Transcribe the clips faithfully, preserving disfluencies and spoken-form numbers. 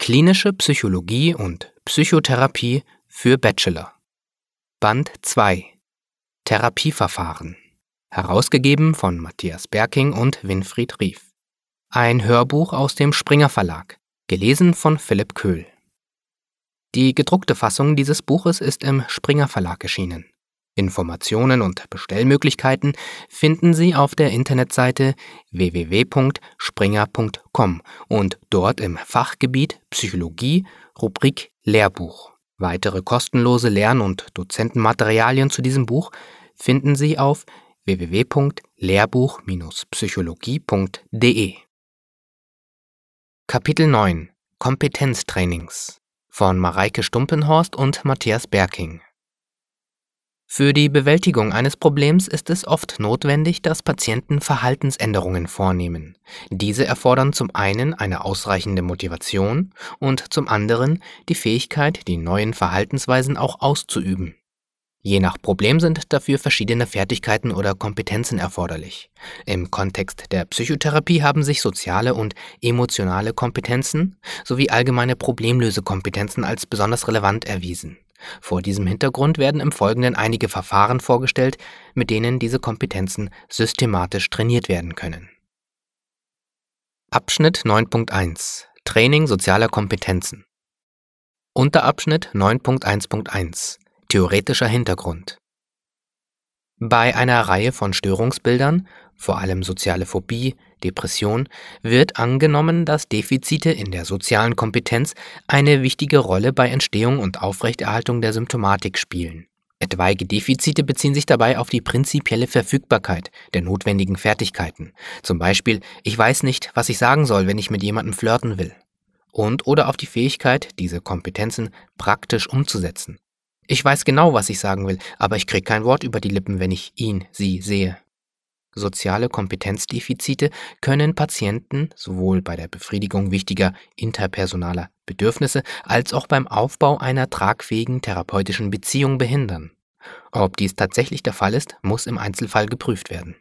Klinische Psychologie und Psychotherapie für Bachelor. Band zwei. Therapieverfahren. Herausgegeben von Matthias Berking und Winfried Rief. Ein Hörbuch aus dem Springer Verlag, gelesen von Philipp Köhl. Die gedruckte Fassung dieses Buches ist im Springer Verlag erschienen. Informationen und Bestellmöglichkeiten finden Sie auf der Internetseite w w w punkt springer punkt com und dort im Fachgebiet Psychologie, Rubrik Lehrbuch. Weitere kostenlose Lern- und Dozentenmaterialien zu diesem Buch finden Sie auf w w w punkt lehrbuch Bindestrich psychologie punkt d e. Kapitel neun Kompetenztrainings von Mareike Stumpenhorst und Matthias Berking. Für die Bewältigung eines Problems ist es oft notwendig, dass Patienten Verhaltensänderungen vornehmen. Diese erfordern zum einen eine ausreichende Motivation und zum anderen die Fähigkeit, die neuen Verhaltensweisen auch auszuüben. Je nach Problem sind dafür verschiedene Fertigkeiten oder Kompetenzen erforderlich. Im Kontext der Psychotherapie haben sich soziale und emotionale Kompetenzen sowie allgemeine Problemlösekompetenzen als besonders relevant erwiesen. Vor diesem Hintergrund werden im Folgenden einige Verfahren vorgestellt, mit denen diese Kompetenzen systematisch trainiert werden können. Abschnitt neun Punkt eins Training sozialer Kompetenzen. Unterabschnitt neun Punkt eins Punkt eins Theoretischer Hintergrund. Bei einer Reihe von Störungsbildern, vor allem soziale Phobie, Depression, wird angenommen, dass Defizite in der sozialen Kompetenz eine wichtige Rolle bei Entstehung und Aufrechterhaltung der Symptomatik spielen. Etwaige Defizite beziehen sich dabei auf die prinzipielle Verfügbarkeit der notwendigen Fertigkeiten. Zum Beispiel, ich weiß nicht, was ich sagen soll, wenn ich mit jemandem flirten will. Und oder auf die Fähigkeit, diese Kompetenzen praktisch umzusetzen. Ich weiß genau, was ich sagen will, aber ich kriege kein Wort über die Lippen, wenn ich ihn, sie sehe. Soziale Kompetenzdefizite können Patienten sowohl bei der Befriedigung wichtiger interpersonaler Bedürfnisse als auch beim Aufbau einer tragfähigen therapeutischen Beziehung behindern. Ob dies tatsächlich der Fall ist, muss im Einzelfall geprüft werden.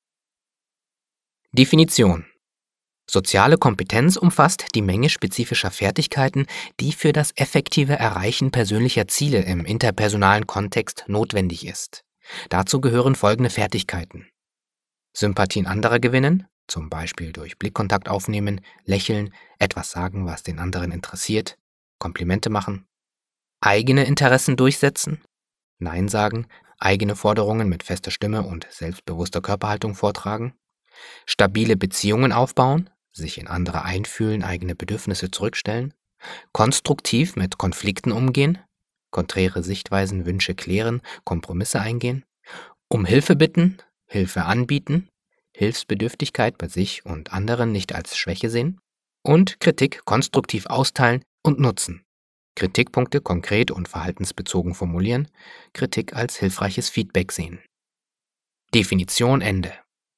Definition: Soziale Kompetenz umfasst die Menge spezifischer Fertigkeiten, die für das effektive Erreichen persönlicher Ziele im interpersonalen Kontext notwendig ist. Dazu gehören folgende Fertigkeiten: Sympathien anderer gewinnen, zum Beispiel durch Blickkontakt aufnehmen, lächeln, etwas sagen, was den anderen interessiert, Komplimente machen, eigene Interessen durchsetzen, Nein sagen, eigene Forderungen mit fester Stimme und selbstbewusster Körperhaltung vortragen, stabile Beziehungen aufbauen, sich in andere einfühlen, eigene Bedürfnisse zurückstellen, konstruktiv mit Konflikten umgehen, konträre Sichtweisen, Wünsche klären, Kompromisse eingehen, um Hilfe bitten, Hilfe anbieten, Hilfsbedürftigkeit bei sich und anderen nicht als Schwäche sehen und Kritik konstruktiv austeilen und nutzen. Kritikpunkte konkret und verhaltensbezogen formulieren, Kritik als hilfreiches Feedback sehen. Definition Ende.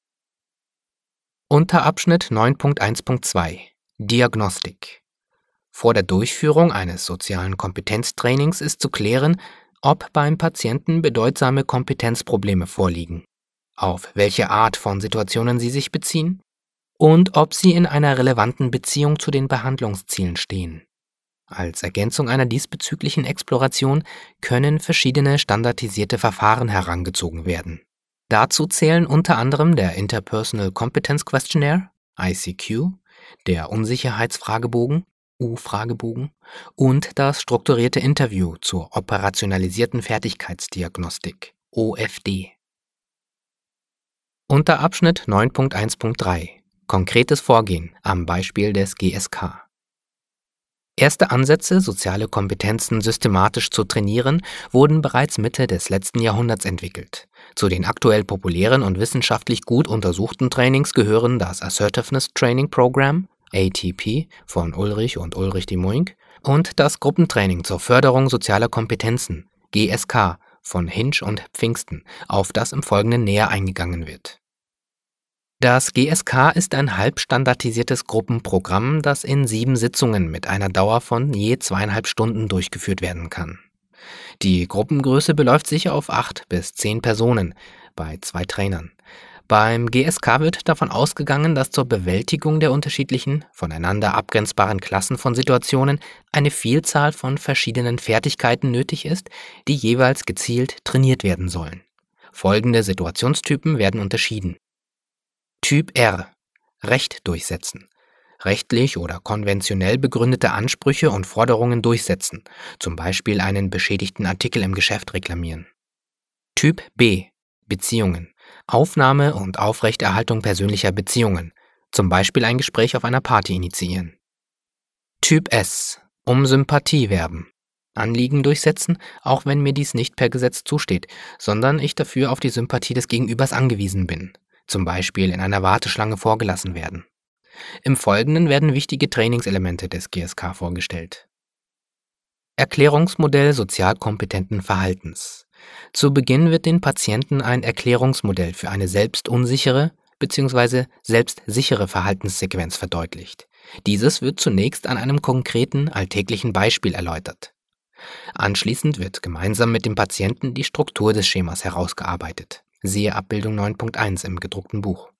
Unterabschnitt neun Punkt eins Punkt zwei Diagnostik. Vor der Durchführung eines sozialen Kompetenztrainings ist zu klären, ob beim Patienten bedeutsame Kompetenzprobleme vorliegen, auf welche Art von Situationen sie sich beziehen und ob sie in einer relevanten Beziehung zu den Behandlungszielen stehen. Als Ergänzung einer diesbezüglichen Exploration können verschiedene standardisierte Verfahren herangezogen werden. Dazu zählen unter anderem der Interpersonal Competence Questionnaire, I C Q, der Unsicherheitsfragebogen, U-Fragebogen und das strukturierte Interview zur operationalisierten Fertigkeitsdiagnostik, O F D. Unterabschnitt neun Punkt eins Punkt drei Konkretes Vorgehen am Beispiel des G S K. Erste Ansätze, soziale Kompetenzen systematisch zu trainieren, wurden bereits Mitte des letzten Jahrhunderts entwickelt. Zu den aktuell populären und wissenschaftlich gut untersuchten Trainings gehören das Assertiveness Training Program, A T P, von Ulrich und Ulrich de Muynck und das Gruppentraining zur Förderung sozialer Kompetenzen, G S K, von Hinsch und Pfingsten, auf das im Folgenden näher eingegangen wird. Das G S K ist ein halbstandardisiertes Gruppenprogramm, das in sieben Sitzungen mit einer Dauer von je zweieinhalb Stunden durchgeführt werden kann. Die Gruppengröße beläuft sich auf acht bis zehn Personen bei zwei Trainern. Beim G S K wird davon ausgegangen, dass zur Bewältigung der unterschiedlichen, voneinander abgrenzbaren Klassen von Situationen eine Vielzahl von verschiedenen Fertigkeiten nötig ist, die jeweils gezielt trainiert werden sollen. Folgende Situationstypen werden unterschieden. Typ R: Recht durchsetzen. Rechtlich oder konventionell begründete Ansprüche und Forderungen durchsetzen, zum Beispiel einen beschädigten Artikel im Geschäft reklamieren. Typ B: Beziehungen. Aufnahme und Aufrechterhaltung persönlicher Beziehungen, zum Beispiel ein Gespräch auf einer Party initiieren. Typ S: Um Sympathie werben. Anliegen durchsetzen, auch wenn mir dies nicht per Gesetz zusteht, sondern ich dafür auf die Sympathie des Gegenübers angewiesen bin, zum Beispiel in einer Warteschlange vorgelassen werden. Im Folgenden werden wichtige Trainingselemente des G S K vorgestellt. Erklärungsmodell sozialkompetenten Verhaltens. Zu Beginn wird den Patienten ein Erklärungsmodell für eine selbstunsichere bzw. selbstsichere Verhaltenssequenz verdeutlicht. Dieses wird zunächst an einem konkreten, alltäglichen Beispiel erläutert. Anschließend wird gemeinsam mit dem Patienten die Struktur des Schemas herausgearbeitet. Siehe Abbildung neun Punkt eins im gedruckten Buch.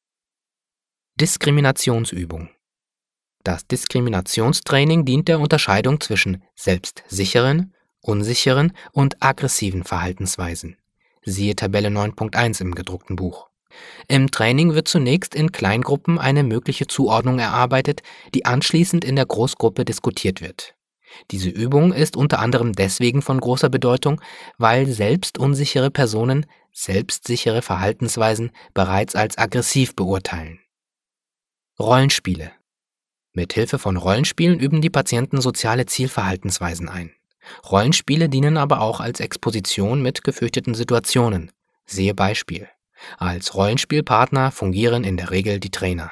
Diskriminationsübung. Das Diskriminationstraining dient der Unterscheidung zwischen selbstsicheren, unsicheren und aggressiven Verhaltensweisen. Siehe Tabelle neun Punkt eins im gedruckten Buch. Im Training wird zunächst in Kleingruppen eine mögliche Zuordnung erarbeitet, die anschließend in der Großgruppe diskutiert wird. Diese Übung ist unter anderem deswegen von großer Bedeutung, weil selbstunsichere Personen selbstsichere Verhaltensweisen bereits als aggressiv beurteilen. Rollenspiele. Mit Hilfe von Rollenspielen üben die Patienten soziale Zielverhaltensweisen ein. Rollenspiele dienen aber auch als Exposition mit gefürchteten Situationen. Siehe Beispiel. Als Rollenspielpartner fungieren in der Regel die Trainer.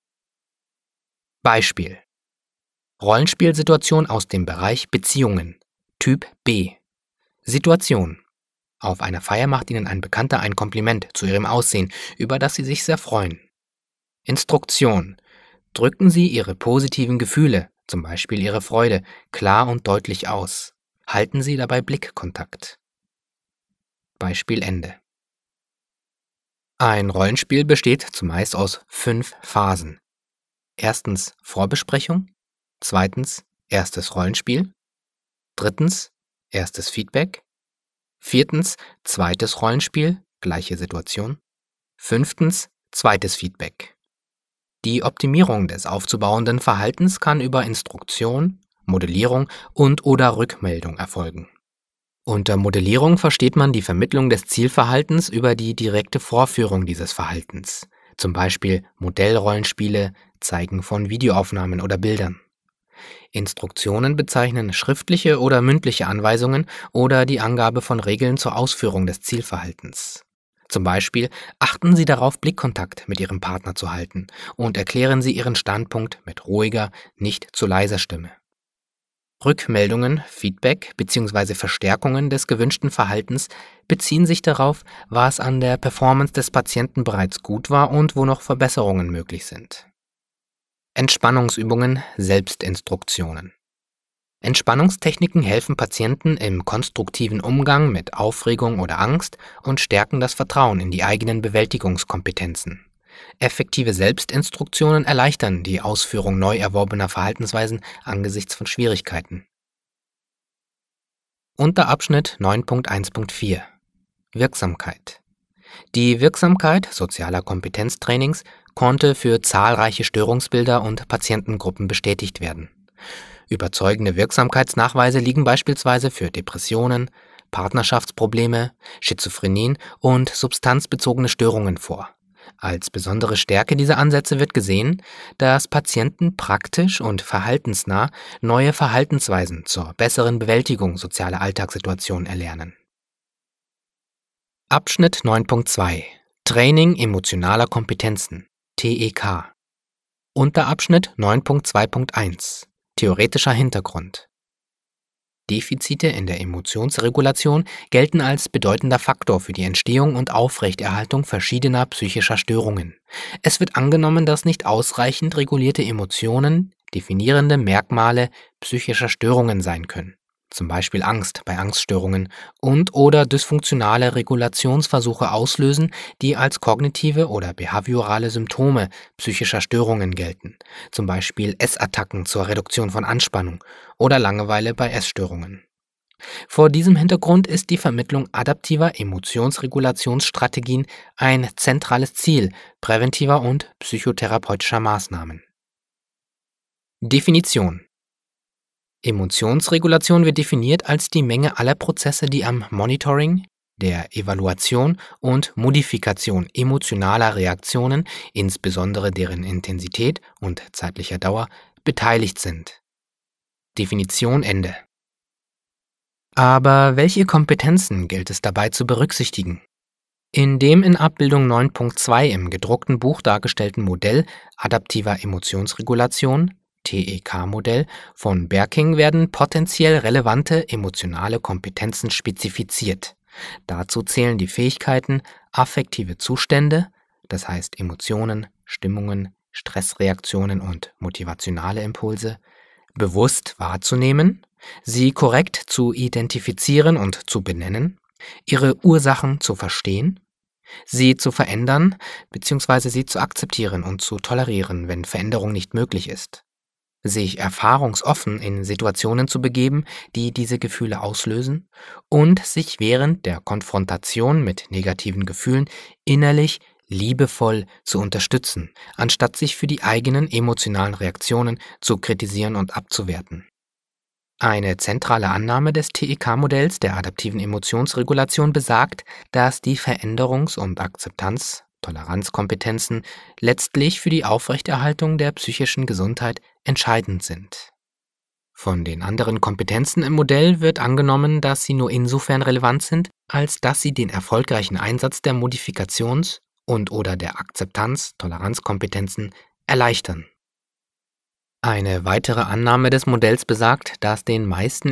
Beispiel: Rollenspielsituation aus dem Bereich Beziehungen. Typ B. Situation: Auf einer Feier macht Ihnen ein Bekannter ein Kompliment zu Ihrem Aussehen, über das Sie sich sehr freuen. Instruktion: Drücken Sie Ihre positiven Gefühle, zum Beispiel Ihre Freude, klar und deutlich aus. Halten Sie dabei Blickkontakt. Beispiel Ende. Ein Rollenspiel besteht zumeist aus fünf Phasen. Erstens Vorbesprechung, zweitens erstes Rollenspiel, drittens erstes Feedback, viertens zweites Rollenspiel, gleiche Situation, fünftens zweites Feedback. Die Optimierung des aufzubauenden Verhaltens kann über Instruktion, Modellierung und/oder Rückmeldung erfolgen. Unter Modellierung versteht man die Vermittlung des Zielverhaltens über die direkte Vorführung dieses Verhaltens, zum Beispiel Modellrollenspiele, Zeigen von Videoaufnahmen oder Bildern. Instruktionen bezeichnen schriftliche oder mündliche Anweisungen oder die Angabe von Regeln zur Ausführung des Zielverhaltens. Zum Beispiel achten Sie darauf, Blickkontakt mit Ihrem Partner zu halten und erklären Sie Ihren Standpunkt mit ruhiger, nicht zu leiser Stimme. Rückmeldungen, Feedback bzw. Verstärkungen des gewünschten Verhaltens beziehen sich darauf, was an der Performance des Patienten bereits gut war und wo noch Verbesserungen möglich sind. Entspannungsübungen, Selbstinstruktionen. Entspannungstechniken helfen Patienten im konstruktiven Umgang mit Aufregung oder Angst und stärken das Vertrauen in die eigenen Bewältigungskompetenzen. Effektive Selbstinstruktionen erleichtern die Ausführung neu erworbener Verhaltensweisen angesichts von Schwierigkeiten. Unterabschnitt neun Punkt eins Punkt vier Wirksamkeit. Die Wirksamkeit sozialer Kompetenztrainings konnte für zahlreiche Störungsbilder und Patientengruppen bestätigt werden. Überzeugende Wirksamkeitsnachweise liegen beispielsweise für Depressionen, Partnerschaftsprobleme, Schizophrenien und substanzbezogene Störungen vor. Als besondere Stärke dieser Ansätze wird gesehen, dass Patienten praktisch und verhaltensnah neue Verhaltensweisen zur besseren Bewältigung sozialer Alltagssituationen erlernen. Abschnitt neun Punkt zwei Training emotionaler Kompetenzen T E K. Unterabschnitt neun Punkt zwei Punkt eins Theoretischer Hintergrund. Defizite in der Emotionsregulation gelten als bedeutender Faktor für die Entstehung und Aufrechterhaltung verschiedener psychischer Störungen. Es wird angenommen, dass nicht ausreichend regulierte Emotionen definierende Merkmale psychischer Störungen sein können. zum Beispiel Angst bei Angststörungen, und/oder dysfunktionale Regulationsversuche auslösen, die als kognitive oder behaviorale Symptome psychischer Störungen gelten, zum Beispiel Essattacken zur Reduktion von Anspannung oder Langeweile bei Essstörungen. Vor diesem Hintergrund ist die Vermittlung adaptiver Emotionsregulationsstrategien ein zentrales Ziel präventiver und psychotherapeutischer Maßnahmen. Definition: Emotionsregulation wird definiert als die Menge aller Prozesse, die am Monitoring, der Evaluation und Modifikation emotionaler Reaktionen, insbesondere deren Intensität und zeitlicher Dauer, beteiligt sind. Definition Ende. Aber welche Kompetenzen gilt es dabei zu berücksichtigen? In dem in Abbildung neun Punkt zwei im gedruckten Buch dargestellten Modell adaptiver Emotionsregulation T E K-Modell von Berking werden potenziell relevante emotionale Kompetenzen spezifiziert. Dazu zählen die Fähigkeiten, affektive Zustände, das heißt Emotionen, Stimmungen, Stressreaktionen und motivationale Impulse, bewusst wahrzunehmen, sie korrekt zu identifizieren und zu benennen, ihre Ursachen zu verstehen, sie zu verändern bzw. sie zu akzeptieren und zu tolerieren, wenn Veränderung nicht möglich ist, sich erfahrungsoffen in Situationen zu begeben, die diese Gefühle auslösen, und sich während der Konfrontation mit negativen Gefühlen innerlich liebevoll zu unterstützen, anstatt sich für die eigenen emotionalen Reaktionen zu kritisieren und abzuwerten. Eine zentrale Annahme des T E K-Modells der adaptiven Emotionsregulation besagt, dass die Veränderungs- und Akzeptanz-, Toleranzkompetenzen letztlich für die Aufrechterhaltung der psychischen Gesundheit entscheidend sind. Von den anderen Kompetenzen im Modell wird angenommen, dass sie nur insofern relevant sind, als dass sie den erfolgreichen Einsatz der Modifikations- und/oder der Akzeptanz-, Toleranzkompetenzen erleichtern. Eine weitere Annahme des Modells besagt, dass den meisten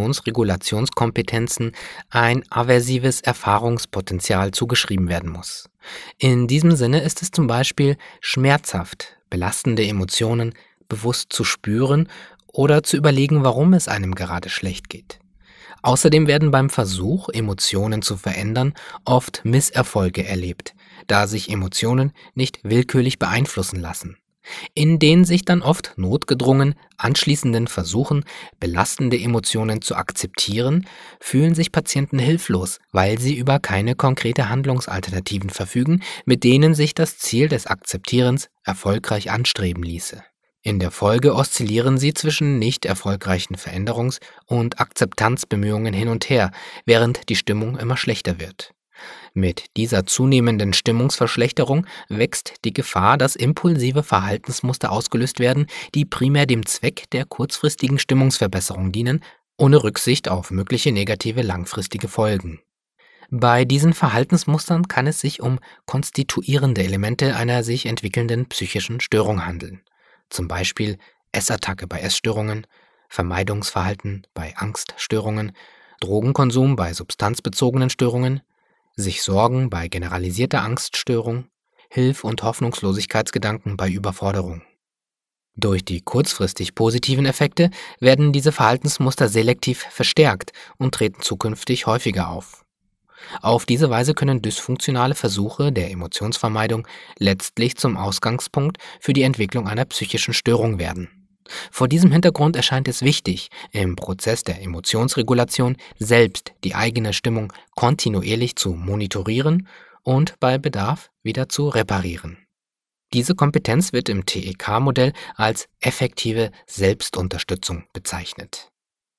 Emotionsregulationskompetenzen ein aversives Erfahrungspotenzial zugeschrieben werden muss. In diesem Sinne ist es zum Beispiel schmerzhaft, belastende Emotionen bewusst zu spüren oder zu überlegen, warum es einem gerade schlecht geht. Außerdem werden beim Versuch, Emotionen zu verändern, oft Misserfolge erlebt, da sich Emotionen nicht willkürlich beeinflussen lassen. In den sich dann oft notgedrungen anschließenden Versuchen, belastende Emotionen zu akzeptieren, fühlen sich Patienten hilflos, weil sie über keine konkrete Handlungsalternativen verfügen, mit denen sich das Ziel des Akzeptierens erfolgreich anstreben ließe. In der Folge oszillieren sie zwischen nicht erfolgreichen Veränderungs- und Akzeptanzbemühungen hin und her, während die Stimmung immer schlechter wird. Mit dieser zunehmenden Stimmungsverschlechterung wächst die Gefahr, dass impulsive Verhaltensmuster ausgelöst werden, die primär dem Zweck der kurzfristigen Stimmungsverbesserung dienen, ohne Rücksicht auf mögliche negative langfristige Folgen. Bei diesen Verhaltensmustern kann es sich um konstituierende Elemente einer sich entwickelnden psychischen Störung handeln, zum Beispiel Essattacke bei Essstörungen, Vermeidungsverhalten bei Angststörungen, Drogenkonsum bei substanzbezogenen Störungen, sich Sorgen bei generalisierter Angststörung, Hilf- und Hoffnungslosigkeitsgedanken bei Überforderung. Durch die kurzfristig positiven Effekte werden diese Verhaltensmuster selektiv verstärkt und treten zukünftig häufiger auf. Auf diese Weise können dysfunktionale Versuche der Emotionsvermeidung letztlich zum Ausgangspunkt für die Entwicklung einer psychischen Störung werden. Vor diesem Hintergrund erscheint es wichtig, im Prozess der Emotionsregulation selbst die eigene Stimmung kontinuierlich zu monitorieren und bei Bedarf wieder zu reparieren. Diese Kompetenz wird im T E K-Modell als effektive Selbstunterstützung bezeichnet.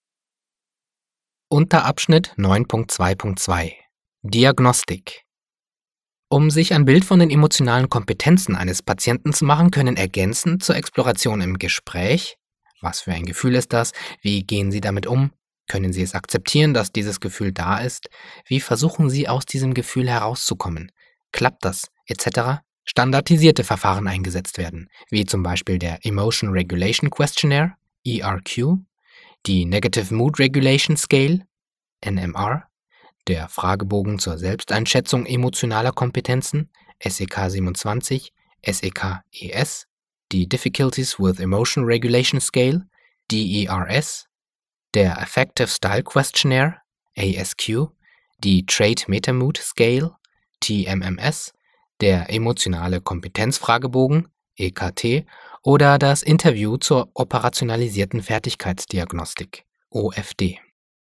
Unterabschnitt neun Punkt zwei Punkt zwei Diagnostik. Um sich ein Bild von den emotionalen Kompetenzen eines Patienten zu machen, können ergänzend zur Exploration im Gespräch: Was für ein Gefühl ist das? Wie gehen Sie damit um? Können Sie es akzeptieren, dass dieses Gefühl da ist? Wie versuchen Sie, aus diesem Gefühl herauszukommen? Klappt das? Etc. standardisierte Verfahren eingesetzt werden, wie zum Beispiel der Emotion Regulation Questionnaire, E R Q, die Negative Mood Regulation Scale, N M R, der Fragebogen zur Selbsteinschätzung emotionaler Kompetenzen, S E K siebenundzwanzig, S E K E S, die Difficulties with Emotion Regulation Scale, D E R S, der Affective Style Questionnaire, A S Q, die Trait Meta Mood Scale, T M M S, der Emotionale Kompetenzfragebogen, E K T, oder das Interview zur operationalisierten Fertigkeitsdiagnostik, O F D.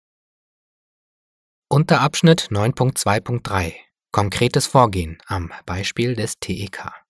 Unterabschnitt neun Punkt zwei Punkt drei. Konkretes Vorgehen am Beispiel des T E K.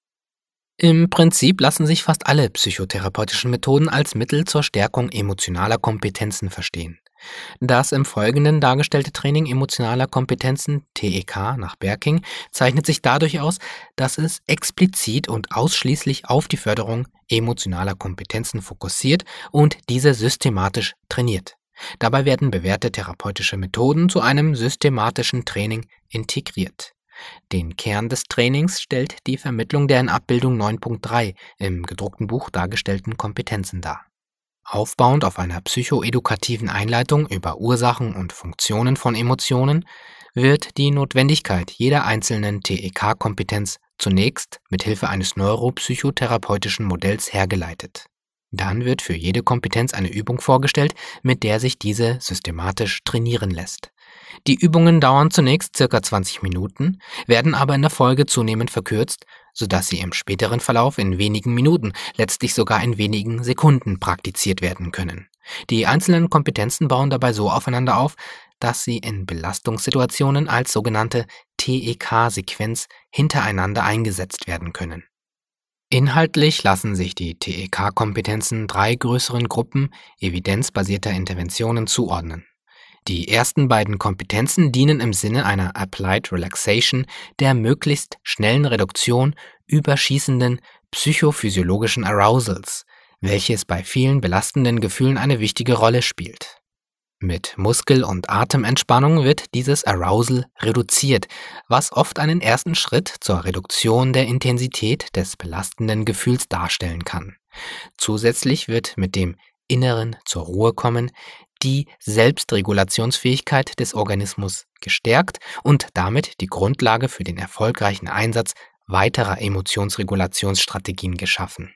Im Prinzip lassen sich fast alle psychotherapeutischen Methoden als Mittel zur Stärkung emotionaler Kompetenzen verstehen. Das im Folgenden dargestellte Training emotionaler Kompetenzen, T E K nach Berking, zeichnet sich dadurch aus, dass es explizit und ausschließlich auf die Förderung emotionaler Kompetenzen fokussiert und diese systematisch trainiert. Dabei werden bewährte therapeutische Methoden zu einem systematischen Training integriert. Den Kern des Trainings stellt die Vermittlung der in Abbildung neun Punkt drei im gedruckten Buch dargestellten Kompetenzen dar. Aufbauend auf einer psychoedukativen Einleitung über Ursachen und Funktionen von Emotionen wird die Notwendigkeit jeder einzelnen T E K-Kompetenz zunächst mit Hilfe eines neuropsychotherapeutischen Modells hergeleitet. Dann wird für jede Kompetenz eine Übung vorgestellt, mit der sich diese systematisch trainieren lässt. Die Übungen dauern zunächst ca. zwanzig Minuten, werden aber in der Folge zunehmend verkürzt, sodass sie im späteren Verlauf in wenigen Minuten, letztlich sogar in wenigen Sekunden praktiziert werden können. Die einzelnen Kompetenzen bauen dabei so aufeinander auf, dass sie in Belastungssituationen als sogenannte T E K-Sequenz hintereinander eingesetzt werden können. Inhaltlich lassen sich die T E K-Kompetenzen drei größeren Gruppen evidenzbasierter Interventionen zuordnen. Die ersten beiden Kompetenzen dienen im Sinne einer Applied Relaxation der möglichst schnellen Reduktion überschießenden psychophysiologischen Arousals, welches bei vielen belastenden Gefühlen eine wichtige Rolle spielt. Mit Muskel- und Atementspannung wird dieses Arousal reduziert, was oft einen ersten Schritt zur Reduktion der Intensität des belastenden Gefühls darstellen kann. Zusätzlich wird mit dem inneren zur Ruhe kommen die Selbstregulationsfähigkeit des Organismus gestärkt und damit die Grundlage für den erfolgreichen Einsatz weiterer Emotionsregulationsstrategien geschaffen.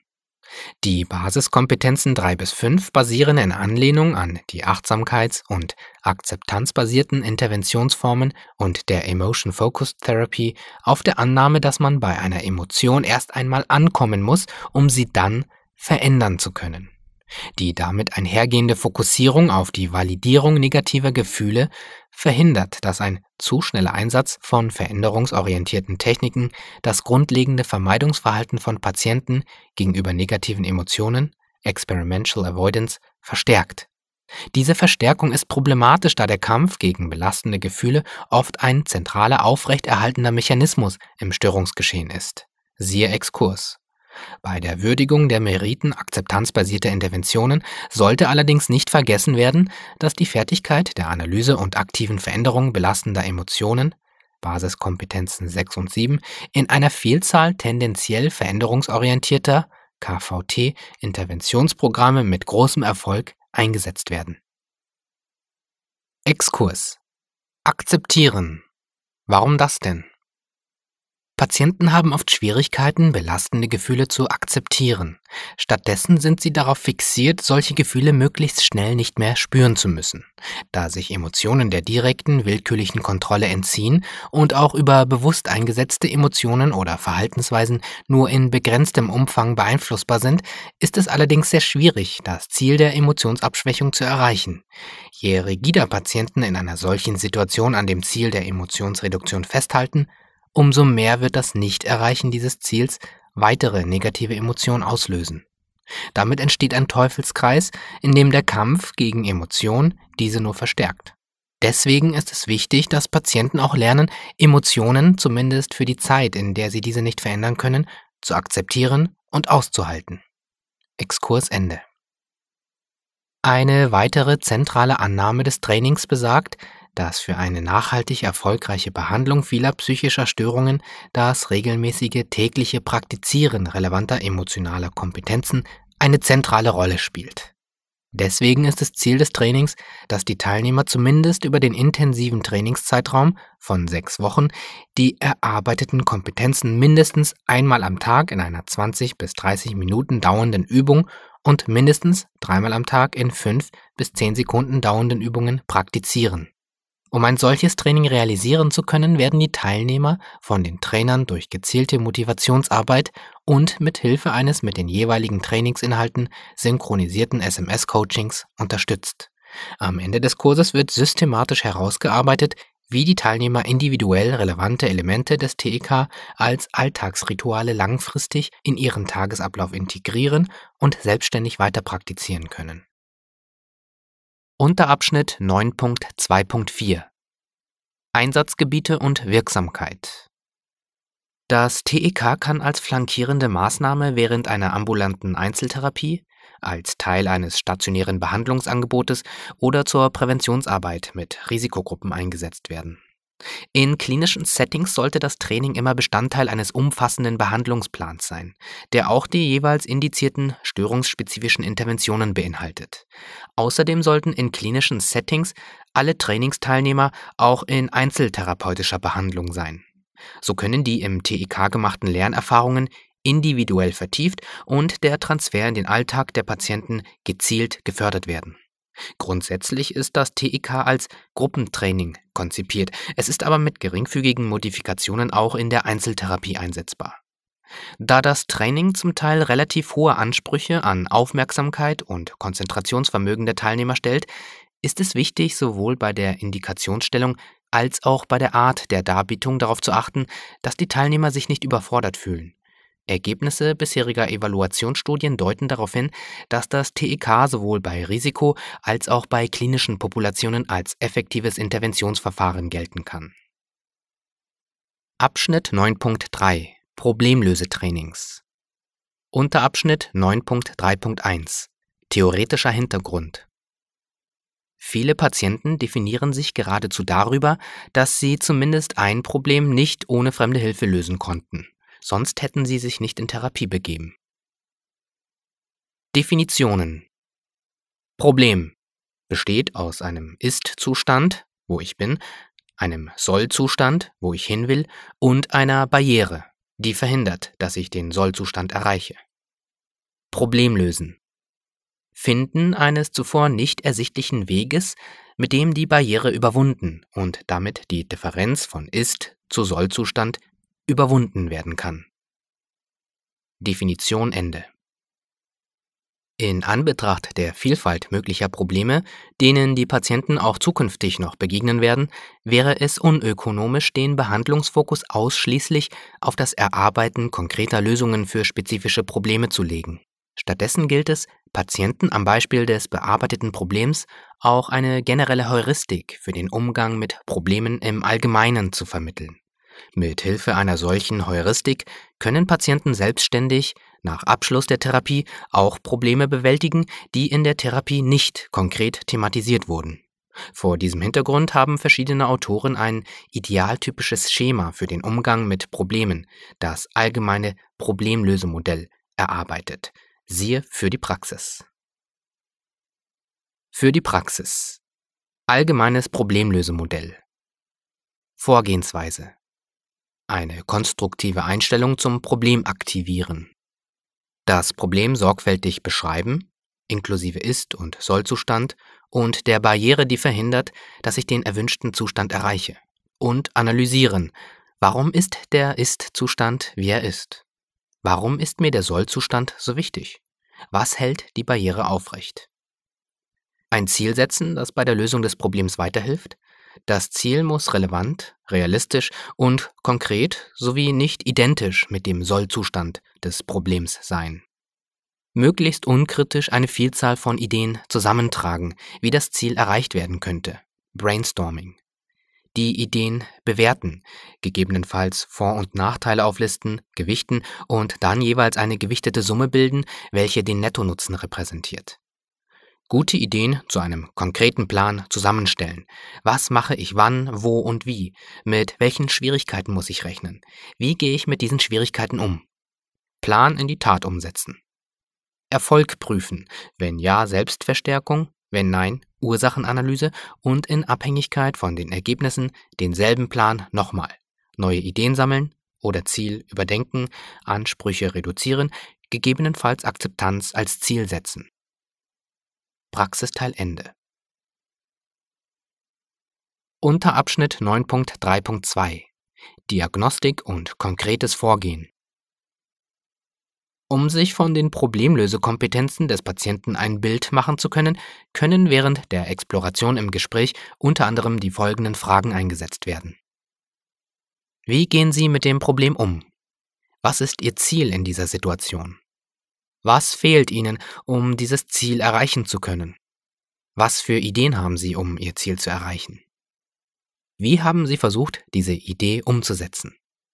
Die Basiskompetenzen drei bis fünf basieren in Anlehnung an die achtsamkeits- und akzeptanzbasierten Interventionsformen und der Emotion-Focused Therapy auf der Annahme, dass man bei einer Emotion erst einmal ankommen muss, um sie dann verändern zu können. Die damit einhergehende Fokussierung auf die Validierung negativer Gefühle verhindert, dass ein zu schneller Einsatz von veränderungsorientierten Techniken das grundlegende Vermeidungsverhalten von Patienten gegenüber negativen Emotionen, Experimental Avoidance, verstärkt. Diese Verstärkung ist problematisch, da der Kampf gegen belastende Gefühle oft ein zentraler aufrechterhaltender Mechanismus im Störungsgeschehen ist. Siehe Exkurs. Bei der Würdigung der Meriten akzeptanzbasierter Interventionen sollte allerdings nicht vergessen werden, dass die Fertigkeit der Analyse und aktiven Veränderung belastender Emotionen, Basiskompetenzen sechs und sieben, in einer Vielzahl tendenziell veränderungsorientierter K V T-Interventionsprogramme mit großem Erfolg eingesetzt werden. Exkurs. Akzeptieren. Warum das denn? Patienten haben oft Schwierigkeiten, belastende Gefühle zu akzeptieren. Stattdessen sind sie darauf fixiert, solche Gefühle möglichst schnell nicht mehr spüren zu müssen, da sich Emotionen der direkten, willkürlichen Kontrolle entziehen und auch über bewusst eingesetzte Emotionen oder Verhaltensweisen nur in begrenztem Umfang beeinflussbar sind, ist es allerdings sehr schwierig, das Ziel der Emotionsabschwächung zu erreichen. Je rigider Patienten in einer solchen Situation an dem Ziel der Emotionsreduktion festhalten, umso mehr wird das Nicht-Erreichen dieses Ziels weitere negative Emotionen auslösen. Damit entsteht ein Teufelskreis, in dem der Kampf gegen Emotionen diese nur verstärkt. Deswegen ist es wichtig, dass Patienten auch lernen, Emotionen, zumindest für die Zeit, in der sie diese nicht verändern können, zu akzeptieren und auszuhalten. Exkurs Ende. Eine weitere zentrale Annahme des Trainings besagt, dass für eine nachhaltig erfolgreiche Behandlung vieler psychischer Störungen das regelmäßige tägliche Praktizieren relevanter emotionaler Kompetenzen eine zentrale Rolle spielt. Deswegen ist es Ziel des Trainings, dass die Teilnehmer zumindest über den intensiven Trainingszeitraum von sechs Wochen die erarbeiteten Kompetenzen mindestens einmal am Tag in einer zwanzig bis dreißig Minuten dauernden Übung und mindestens dreimal am Tag in fünf bis zehn Sekunden dauernden Übungen praktizieren. Um ein solches Training realisieren zu können, werden die Teilnehmer von den Trainern durch gezielte Motivationsarbeit und mit Hilfe eines mit den jeweiligen Trainingsinhalten synchronisierten S M S-Coachings unterstützt. Am Ende des Kurses wird systematisch herausgearbeitet, wie die Teilnehmer individuell relevante Elemente des T E K als Alltagsrituale langfristig in ihren Tagesablauf integrieren und selbstständig weiter praktizieren können. Unterabschnitt neun Punkt zwei Punkt vier Einsatzgebiete und Wirksamkeit. Das T E K kann als flankierende Maßnahme während einer ambulanten Einzeltherapie, als Teil eines stationären Behandlungsangebotes oder zur Präventionsarbeit mit Risikogruppen eingesetzt werden. In klinischen Settings sollte das Training immer Bestandteil eines umfassenden Behandlungsplans sein, der auch die jeweils indizierten störungsspezifischen Interventionen beinhaltet. Außerdem sollten in klinischen Settings alle Trainingsteilnehmer auch in einzeltherapeutischer Behandlung sein. So können die im T E K gemachten Lernerfahrungen individuell vertieft und der Transfer in den Alltag der Patienten gezielt gefördert werden. Grundsätzlich ist das T E K als Gruppentraining konzipiert, es ist aber mit geringfügigen Modifikationen auch in der Einzeltherapie einsetzbar. Da das Training zum Teil relativ hohe Ansprüche an Aufmerksamkeit und Konzentrationsvermögen der Teilnehmer stellt, ist es wichtig, sowohl bei der Indikationsstellung als auch bei der Art der Darbietung darauf zu achten, dass die Teilnehmer sich nicht überfordert fühlen. Ergebnisse bisheriger Evaluationsstudien deuten darauf hin, dass das T E K sowohl bei Risiko- als auch bei klinischen Populationen als effektives Interventionsverfahren gelten kann. Abschnitt neun Punkt drei Problemlösetrainings. Unterabschnitt neun Punkt drei Punkt eins Theoretischer Hintergrund. Viele Patienten definieren sich geradezu darüber, dass sie zumindest ein Problem nicht ohne fremde Hilfe lösen konnten. Sonst hätten sie sich nicht in Therapie begeben. Definitionen. Problem besteht aus einem Ist-Zustand, wo ich bin, einem Soll-Zustand, wo ich hin will, und einer Barriere, die verhindert, dass ich den Soll-Zustand erreiche. Problem lösen. Finden eines zuvor nicht ersichtlichen Weges, mit dem die Barriere überwunden und damit die Differenz von Ist- zu Soll-Zustand überwunden werden kann. Definition Ende. In Anbetracht der Vielfalt möglicher Probleme, denen die Patienten auch zukünftig noch begegnen werden, wäre es unökonomisch, den Behandlungsfokus ausschließlich auf das Erarbeiten konkreter Lösungen für spezifische Probleme zu legen. Stattdessen gilt es, Patienten am Beispiel des bearbeiteten Problems auch eine generelle Heuristik für den Umgang mit Problemen im Allgemeinen zu vermitteln. Mit Hilfe einer solchen Heuristik können Patienten selbstständig nach Abschluss der Therapie auch Probleme bewältigen, die in der Therapie nicht konkret thematisiert wurden. Vor diesem Hintergrund haben verschiedene Autoren ein idealtypisches Schema für den Umgang mit Problemen, das allgemeine Problemlösemodell, erarbeitet. Siehe für die Praxis. Für die Praxis. Allgemeines Problemlösemodell. Vorgehensweise. Eine konstruktive Einstellung zum Problem aktivieren. Das Problem sorgfältig beschreiben, inklusive Ist- und Soll-Zustand und der Barriere, die verhindert, dass ich den erwünschten Zustand erreiche. Und analysieren. Warum ist der Ist-Zustand, wie er ist? Warum ist mir der Soll-Zustand so wichtig? Was hält die Barriere aufrecht? Ein Ziel setzen, das bei der Lösung des Problems weiterhilft. Das Ziel muss relevant, realistisch und konkret sowie nicht identisch mit dem Soll-Zustand des Problems sein. Möglichst unkritisch eine Vielzahl von Ideen zusammentragen, wie das Ziel erreicht werden könnte. Brainstorming. Die Ideen bewerten, gegebenenfalls Vor- und Nachteile auflisten, gewichten und dann jeweils eine gewichtete Summe bilden, welche den Nettonutzen repräsentiert. Gute Ideen zu einem konkreten Plan zusammenstellen. Was mache ich wann, wo und wie? Mit welchen Schwierigkeiten muss ich rechnen? Wie gehe ich mit diesen Schwierigkeiten um? Plan in die Tat umsetzen. Erfolg prüfen, wenn ja, Selbstverstärkung, wenn nein, Ursachenanalyse und in Abhängigkeit von den Ergebnissen denselben Plan nochmal. Neue Ideen sammeln oder Ziel überdenken, Ansprüche reduzieren, gegebenenfalls Akzeptanz als Ziel setzen. Praxisteil Ende. Unterabschnitt neun Punkt drei Punkt zwei Diagnostik und konkretes Vorgehen. Um sich von den Problemlösekompetenzen des Patienten ein Bild machen zu können, können während der Exploration im Gespräch unter anderem die folgenden Fragen eingesetzt werden. Wie gehen Sie mit dem Problem um? Was ist Ihr Ziel in dieser Situation? Was fehlt Ihnen, um dieses Ziel erreichen zu können? Was für Ideen haben Sie, um Ihr Ziel zu erreichen? Wie haben Sie versucht, diese Idee umzusetzen?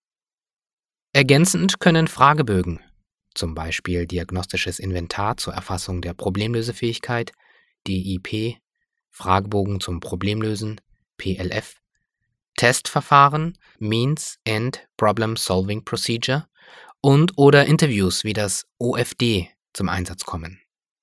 Ergänzend können Fragebögen, zum Beispiel diagnostisches Inventar zur Erfassung der Problemlösefähigkeit, D I P, Fragebogen zum Problemlösen, P L F, Testverfahren, Means and Problem Solving Procedure und oder Interviews wie das O F D zum Einsatz kommen.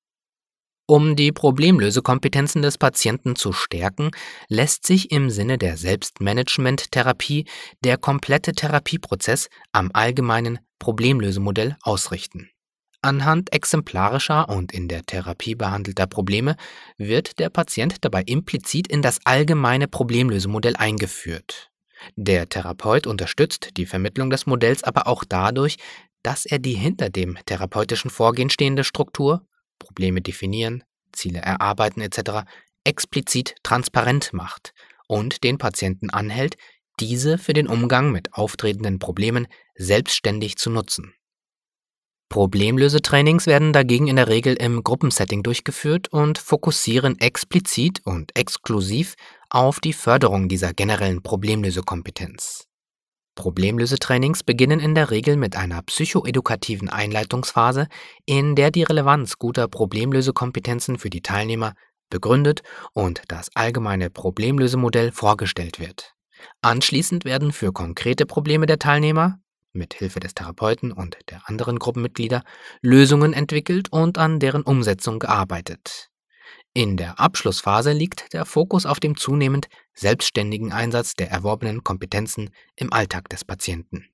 Um die Problemlösekompetenzen des Patienten zu stärken, lässt sich im Sinne der Selbstmanagement-Therapie der komplette Therapieprozess am allgemeinen Problemlösemodell ausrichten. Anhand exemplarischer und in der Therapie behandelter Probleme wird der Patient dabei implizit in das allgemeine Problemlösemodell eingeführt. Der Therapeut unterstützt die Vermittlung des Modells aber auch dadurch, dass er die hinter dem therapeutischen Vorgehen stehende Struktur, Probleme definieren, Ziele erarbeiten et cetera explizit transparent macht und den Patienten anhält, diese für den Umgang mit auftretenden Problemen selbstständig zu nutzen. Problemlösetrainings werden dagegen in der Regel im Gruppensetting durchgeführt und fokussieren explizit und exklusiv auf die Förderung dieser generellen Problemlösekompetenz. Problemlösetrainings beginnen in der Regel mit einer psychoedukativen Einleitungsphase, in der die Relevanz guter Problemlösekompetenzen für die Teilnehmer begründet und das allgemeine Problemlösemodell vorgestellt wird. Anschließend werden für konkrete Probleme der Teilnehmer, mit Hilfe des Therapeuten und der anderen Gruppenmitglieder, Lösungen entwickelt und an deren Umsetzung gearbeitet. In der Abschlussphase liegt der Fokus auf dem zunehmend selbstständigen Einsatz der erworbenen Kompetenzen im Alltag des Patienten.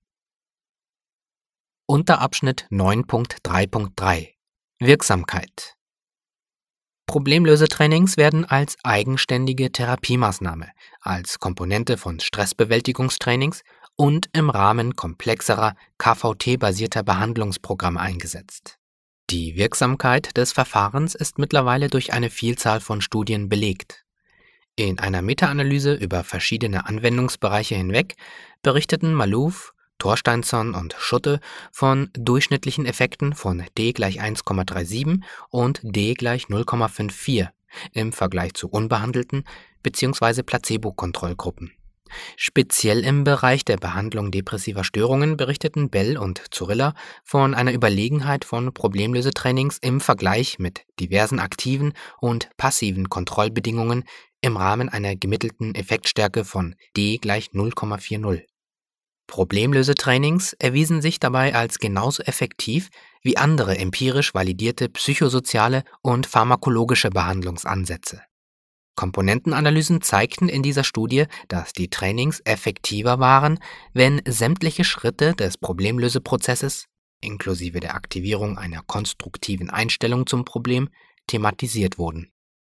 Unterabschnitt neun Punkt drei Punkt drei Wirksamkeit. Problemlösetrainings werden als eigenständige Therapiemaßnahme, als Komponente von Stressbewältigungstrainings und im Rahmen komplexerer K V T-basierter Behandlungsprogramme eingesetzt. Die Wirksamkeit des Verfahrens ist mittlerweile durch eine Vielzahl von Studien belegt. In einer Meta-Analyse über verschiedene Anwendungsbereiche hinweg berichteten Malouf, Torsteinsson und Schutte von durchschnittlichen Effekten von D gleich eins Komma siebenunddreißig und D gleich null Komma vierundfünfzig im Vergleich zu unbehandelten bzw. Placebo-Kontrollgruppen. Speziell im Bereich der Behandlung depressiver Störungen berichteten Bell und Zurilla von einer Überlegenheit von Problemlösetrainings im Vergleich mit diversen aktiven und passiven Kontrollbedingungen im Rahmen einer gemittelten Effektstärke von D gleich null Komma vierzig. Problemlösetrainings erwiesen sich dabei als genauso effektiv wie andere empirisch validierte psychosoziale und pharmakologische Behandlungsansätze. Komponentenanalysen zeigten in dieser Studie, dass die Trainings effektiver waren, wenn sämtliche Schritte des Problemlöseprozesses, inklusive der Aktivierung einer konstruktiven Einstellung zum Problem, thematisiert wurden.